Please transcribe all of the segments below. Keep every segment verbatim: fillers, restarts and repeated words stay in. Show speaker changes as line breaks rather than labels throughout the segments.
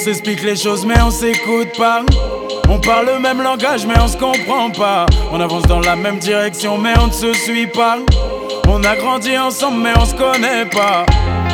s'explique les choses mais on s'écoute pas. On parle le même langage mais on se comprend pas. On avance dans la même direction mais on ne se suit pas. On a grandi ensemble mais on se connaît pas.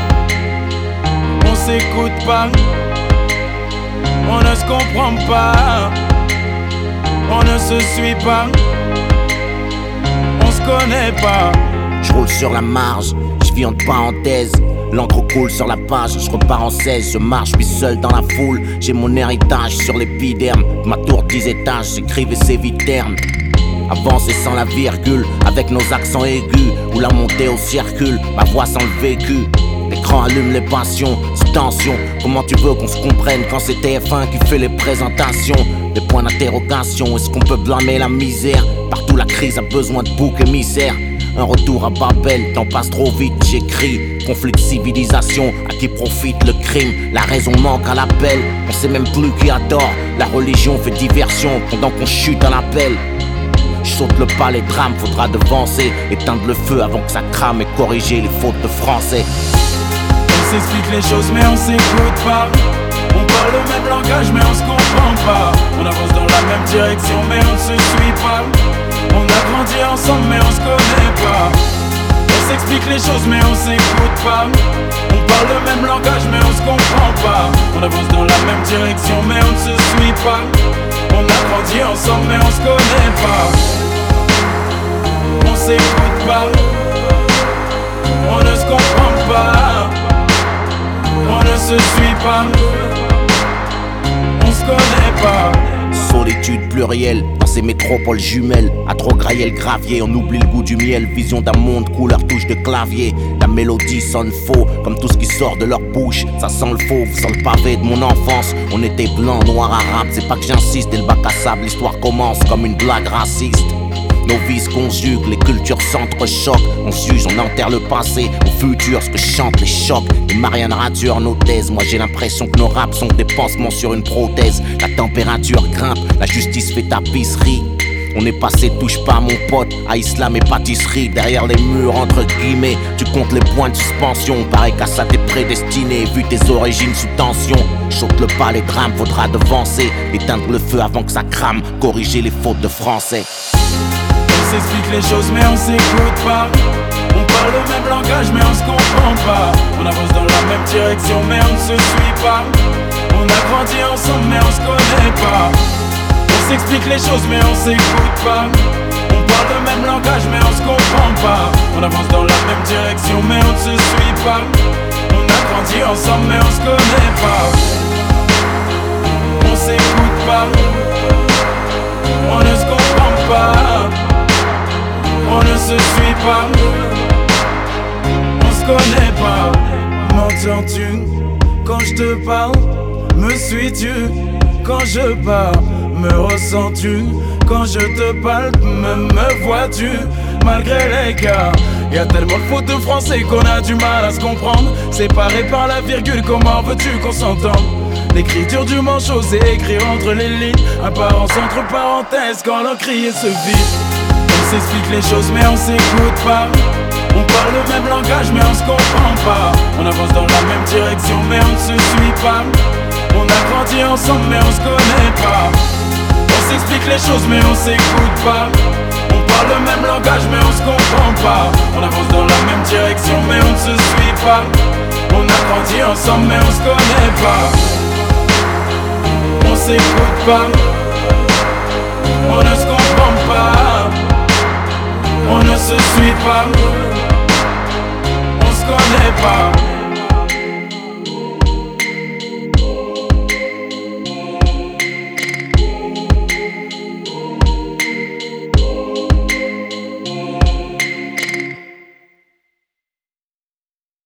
On s'écoute pas. On ne se comprend pas. On ne se suit pas. On se connaît pas.
Je roule sur la marge, je vis entre parenthèses. L'encre coule sur la page, je repars en seize. Je marche, puis seul dans la foule. J'ai mon héritage sur l'épiderme. Ma tour dix étages, j'écrivais ces viternes. Avancer sans la virgule, avec nos accents aigus. Ou la montée au circule, ma voix sans le vécu. L'écran allume les passions, sous tension. Comment tu veux qu'on se comprenne quand c'est T F un qui fait les présentations? Des points d'interrogation, est-ce qu'on peut blâmer la misère? Partout la crise a besoin de boucs émissaires. Un retour à Babel, temps passe trop vite, j'écris. Conflit de civilisation, à qui profite le crime? La raison manque à l'appel, on sait même plus qui a tort. La religion fait diversion pendant qu'on chute à l'appel. Je saute le pas, les drames, faudra devancer. Éteindre le feu avant que ça crame et corriger les fautes de français.
On s'explique les choses mais on s'écoute pas. On parle le même langage mais on se comprend pas. On avance dans la même direction mais on ne se suit pas. On a grandi ensemble mais on se connaît pas. On s'explique les choses mais on s'écoute pas. On parle le même langage mais on se comprend pas. On avance dans la même direction mais on ne se suit pas. On a grandi ensemble mais on se connaît pas. On s'écoute pas. On ne se comprend pas. On ne se suit pas. On se connaît pas.
Solitude plurielle, dans ces métropoles jumelles. À trop grailler le gravier, on oublie le goût du miel. Vision d'un monde, couleur touche de clavier. La mélodie sonne faux, comme tout ce qui sort de leur bouche. Ça sent le fauve, sent le pavé de mon enfance. On était blanc, noir, arabe, c'est pas que j'insiste. Dès le bac à sable, l'histoire commence comme une blague raciste. Nos vies se conjuguent, les cultures s'entrechoquent. On s'use, on enterre le passé, au futur, ce que chantent les chocs. Les Marianne raturent nos thèses. Moi j'ai l'impression que nos raps sont des pansements sur une prothèse. La température grimpe, la justice fait tapisserie. On est passé, touche pas mon pote, à islam et pâtisserie. Derrière les murs, entre guillemets, tu comptes les points de suspension. Pareil qu'à ça t'es prédestiné, vu tes origines sous tension. Saute le pas, les drames, faudra devancer. Éteindre le feu avant que ça crame, corriger les fautes de français.
On s'explique les choses mais on s'écoute pas. On parle le même langage mais on se comprend pas. On avance dans la même direction mais on ne se suit pas. On a grandi ensemble mais on se connaît pas. On s'explique les choses mais on s'écoute pas. On parle le même langage mais on se comprend pas. On avance dans la même direction mais on ne se suit pas. On a grandi ensemble mais on se connaît pas. On s'écoute pas. On ne se comprend pas. On ne se suit pas. On se connaît pas. M'entends-tu quand je te parle? Me suis-tu quand je parle? Me ressens-tu quand je te parle? Me, me vois-tu malgré l'écart? Y'a tellement de fautes de français qu'on a du mal à se comprendre. Séparés par la virgule, comment veux-tu qu'on s'entende? L'écriture du manchot, c'est écrire entre les lignes. Apparence entre parenthèses quand l'encrier se vide. On s'explique les choses mais on s'écoute pas. On parle le même langage mais on se comprend pas. On avance dans la même direction mais on ne se suit pas. On a grandi ensemble mais on se connaît pas. On s'explique les choses mais on s'écoute pas. On parle le même langage mais on se comprend pas. On avance dans la même direction mais on ne se suit pas. On a grandi ensemble mais on se connaît pas. On s'écoute pas. On ne se comprend pas.